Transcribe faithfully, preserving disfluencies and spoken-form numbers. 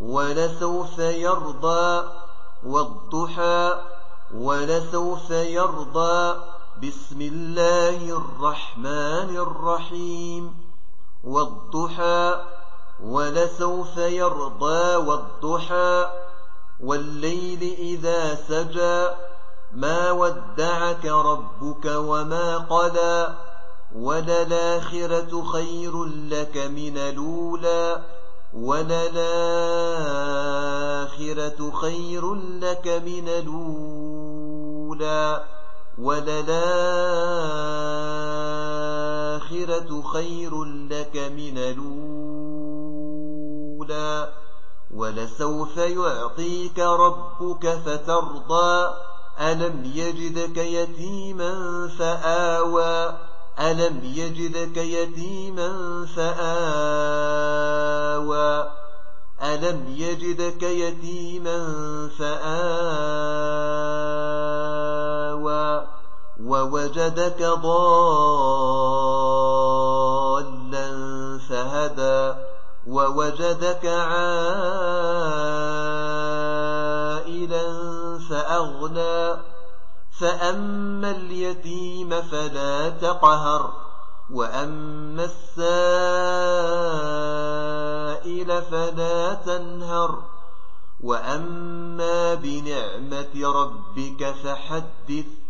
ولسوف يرضى والضحى ولسوف يرضى بسم الله الرحمن الرحيم والضحى ولسوف يرضى والضحى والليل إذا سجى ما ودعك ربك وما قلى وللآخرة خير لك من الأولى وللآخرة خير لك من الأولى وللآخرة خير لك من الأولى ولسوف يعطيك ربك فترضى ألم يجدك يتيما فآوى ألم يجدك يتيما فآوى ألم يجدك يتيما فآوى ووجدك ضالا فهدى ووجدك عائلا فأغنى فأما اليتيم فلا تقهر وأما السائل فلا تنهر وأما بنعمة ربك فحدث